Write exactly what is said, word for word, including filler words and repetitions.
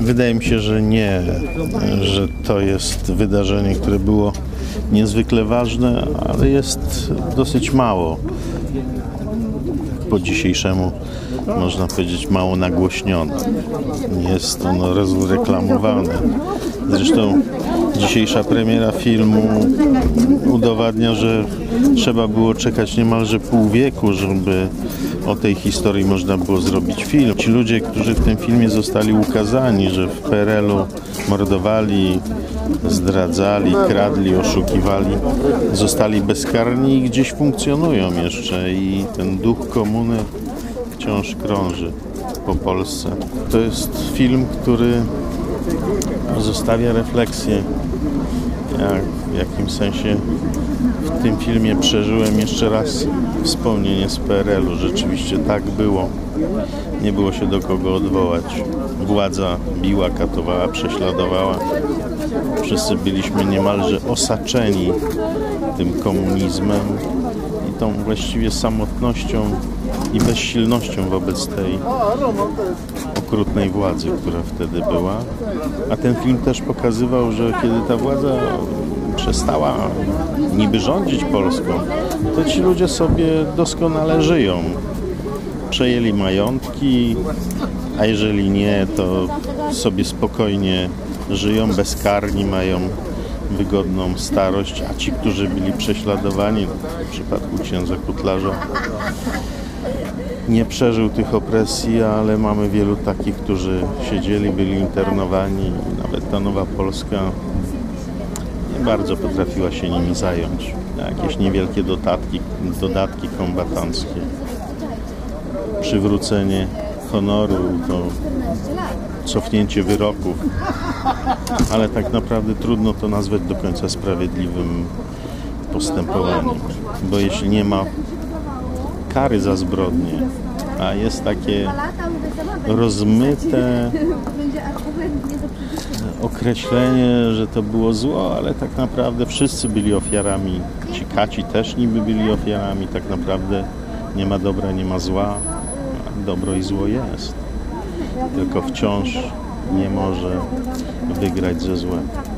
Wydaje mi się, że nie, że to jest wydarzenie, które było niezwykle ważne, ale jest dosyć mało. Po dzisiejszemu można powiedzieć mało nagłośnione. Nie jest ono rozreklamowane. Zresztą dzisiejsza premiera filmu udowadnia, że trzeba było czekać niemalże pół wieku, żeby o tej historii można było zrobić film. Ci ludzie, którzy w tym filmie zostali ukazani, że w P R L-u mordowali, zdradzali, kradli, oszukiwali, zostali bezkarni i gdzieś funkcjonują jeszcze i ten duch komuny wciąż krąży po Polsce. To jest film, który zostawia refleksję. Ja w jakimś sensie w tym filmie przeżyłem jeszcze raz wspomnienie z P R L-u. Rzeczywiście tak było. Nie było się do kogo odwołać. Władza biła, katowała, prześladowała. Wszyscy byliśmy niemalże osaczeni tym komunizmem i tą właściwie samotnością i bezsilnością wobec tej okrutnej władzy, która wtedy była. A ten film też pokazywał, że kiedy ta władza przestała niby rządzić Polską, to ci ludzie sobie doskonale żyją. Przejęli majątki, a jeżeli nie, to sobie spokojnie żyją, bezkarni, mają wygodną starość, a ci, którzy byli prześladowani, w przypadku księdza Kutlarza, nie przeżył tych opresji, ale mamy wielu takich, którzy siedzieli, byli internowani. Nawet ta Nowa Polska nie bardzo potrafiła się nimi zająć. Jakieś niewielkie dodatki, dodatki kombatanckie, przywrócenie honoru, to cofnięcie wyroków, ale tak naprawdę trudno to nazwać do końca sprawiedliwym postępowaniem, bo jeśli nie ma kary za zbrodnie, a jest takie rozmyte określenie, że to było zło, ale tak naprawdę wszyscy byli ofiarami. Ci kaci też niby byli ofiarami, tak naprawdę nie ma dobra, nie ma zła, dobro i zło jest. Tylko wciąż nie może wygrać ze złem.